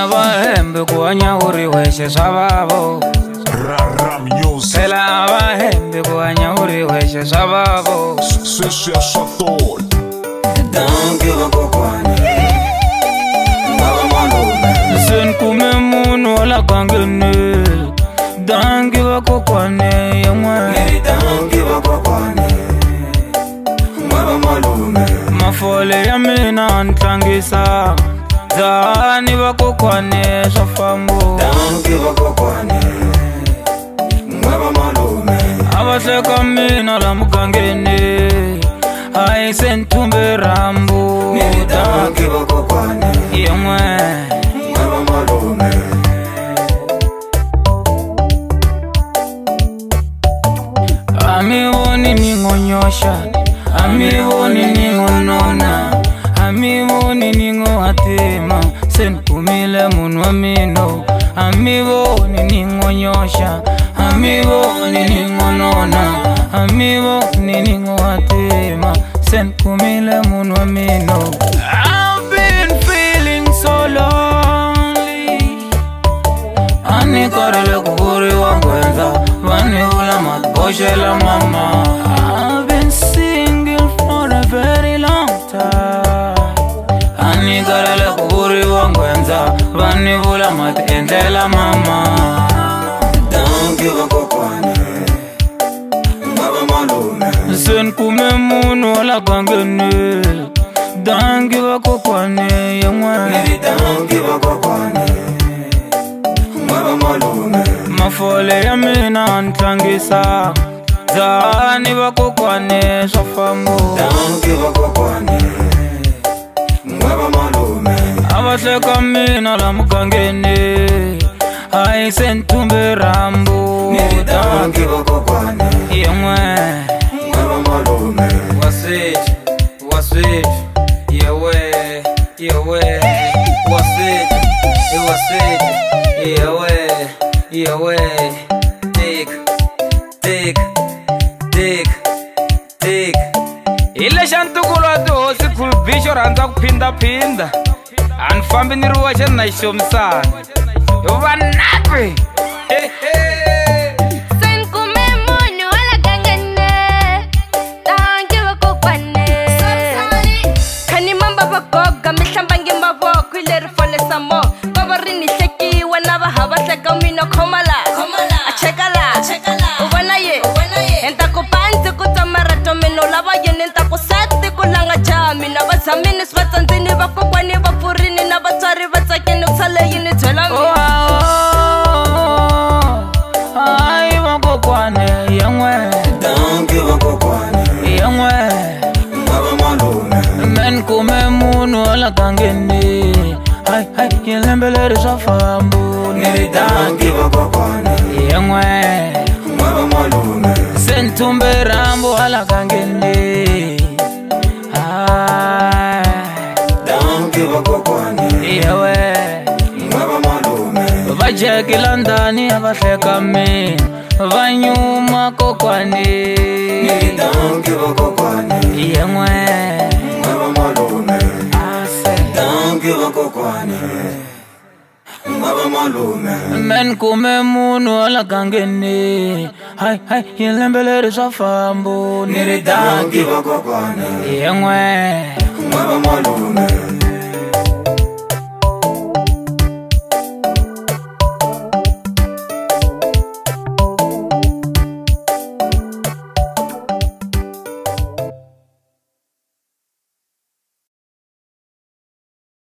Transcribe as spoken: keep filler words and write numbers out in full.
abahembe kuhanya uri weshe swababo Rara Music Phela abahembe kuhanya uri weshe swababo Sesha Shatol Danke bakokwane Baba malume Sen kume munu wala kangene Danke bakokwane yamwe Danke bakokwane Baba malume Mafole ya mina ntlangisa Zani bakokwane swafambo Danke bakokwane Baba malume Abahleka mina la mugangeni Hayi sentumbe rambo Danke bakokwane yamwe Baba malume Amiboni ningonyosha Amiboni ningonona Amiboni ningoatema Senkumile munu amino Amiboni ningonyosha Amiboni ningonona Amiboni ningoatema Senkumile munu amino I've been feeling so lonely Anikarele kukuri wangwenza Vani ula matboshe la mama I've been single for a very long time Anikarele kukuri wangwenza Vani ula matende la mama Danke bakokwane Baba malume Sen kume munu wala kangene Danke bakokwane yamwe Danke bakokwane Baba malume Mafole ya mina ntlangisa Zani bakokwane swafambo Danke bakokwane Baba malume Abahleka mina la mugangeni Hayi sentumbe rambo Danke bakokwane yamwe Baba malume Wasit, wasit, yewe, yewe Wasit, wasit, yewe, yewe Tik, tik, tik, tik Ile shantukulwa dosi kulbisho ranza kupinda pinda Anfambi niruwa chena ishomsana Yuva nakwe Sen kume munu wala kangene Danke bakokwane Kani mamba bakoga mihlamba ngimaboko ileri fole samo Baba rini hleki wena bahaba hleka mina khomala Achekala Ubona ye Enta kupanzi kutamarato mino lava yene enta kusati kulanga jami Na bazamini svatsanzini bakokwane bapurini Na batswari batsakini kusale yini twela mi Hayi bakokwane yamwe Danke bakokwane yamwe Baba malume Men kume munu wala kangeni Hai hai yelembelere swafambo Danke bakokwane yamwe Baba malume Sentumbe rambo wala kangeni Hai Danke bakokwane yewe Baba malume Vajekila ndani abahleka mina Vanyuma kokwane Danke bakokwane yamwe Baba malume Ase Danke bakokwane Baba malume Men kume munu wala kangeni Hai hai yelembelere swafambo Danke bakokwane yamwe Baba malume